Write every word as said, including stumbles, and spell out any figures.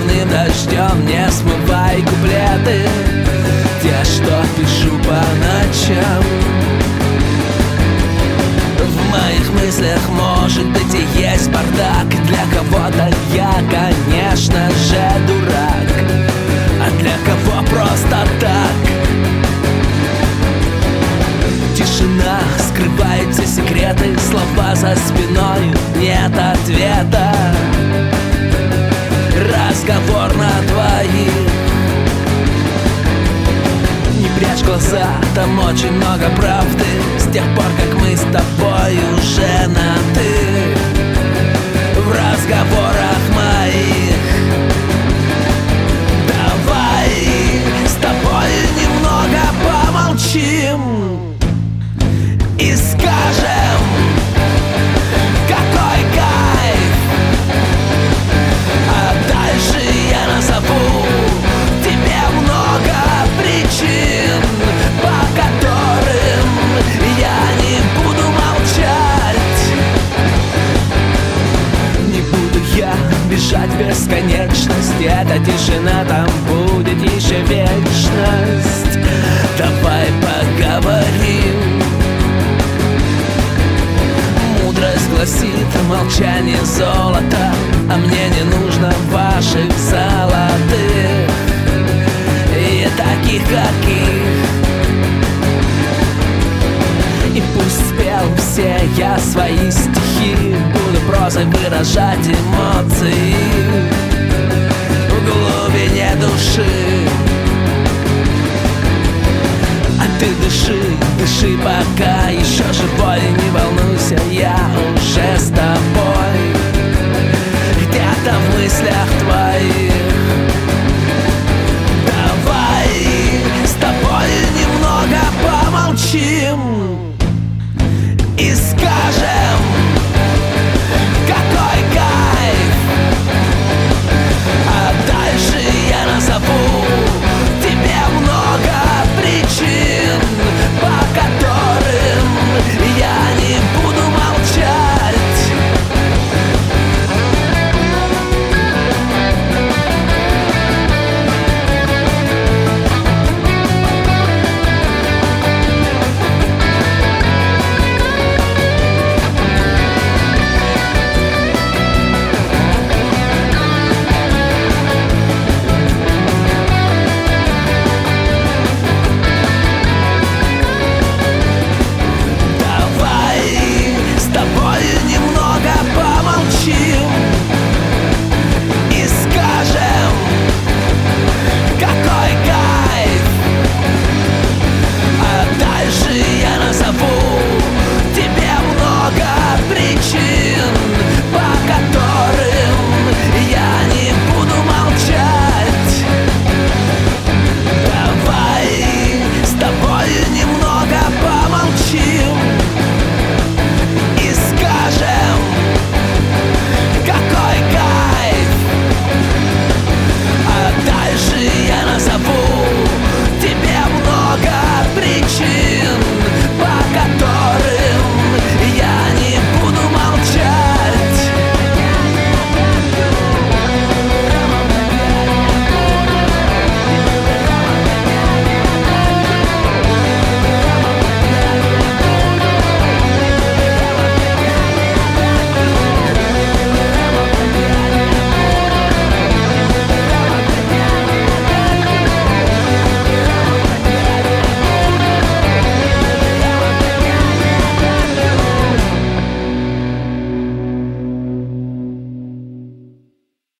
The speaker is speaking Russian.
проливным дождем не смывай куплеты, те, что пишу по ночам. В моих мыслях, может быть, и есть бардак. Для кого-то я, конечно же, дурак, а для кого просто так. Тишина скрывает все секреты, слова за спиной, нет ответа. Разговор на двоих. Не прячь глаза, там очень много правды. С тех пор, как мы с тобой уже на «ты», в разговорах моих. Давай с тобой немного помолчим и скажем, какой кайф. А дальше я назову тебе много причин, по которым я не буду молчать. Не буду я бежать в бесконечность, эта тишина там будет еще вечность. Давай поговорим. Мудрость гласит, молчание золото, а мне не нужно ваших золотых и таких, каких. И пусть спел все я свои стихи, буду прозой выражать эмоции в глубине души. А ты дыши, дыши, пока еще живой.